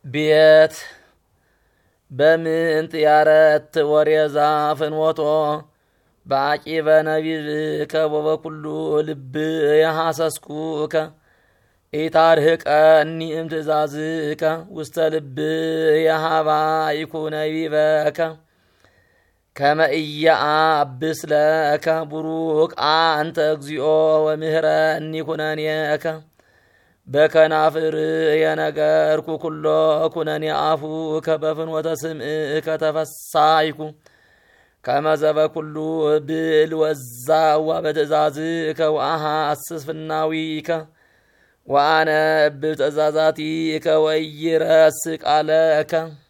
ቤት በምንት ያረት ወሬዛ ፍንወቶ ባቂበ ነቢብከ ወበኩሉ ልብ የሐሰስኩከ ኢታርህቀኒ እምትእዛዝከ ውስተ ልብ የሃባ ይኩነ ነቢበከ ከመ ኢየአብስ ለከ ቡሩክ አንተ እግዚኦ ወምህረኒ ኩነኔከ በከናፍር የነገርኩ ኩሎ ኩነኔ አፉከ በፍኖተ ስምዕከ ተፈሳይኩ ከመ ዘበኩሉ ብል ወዛዋ በትእዛዝከ ወአሐስስ ፍናዊከ ወአነ ብትእዛዛቲከ ወኢይረስእ ቃለከ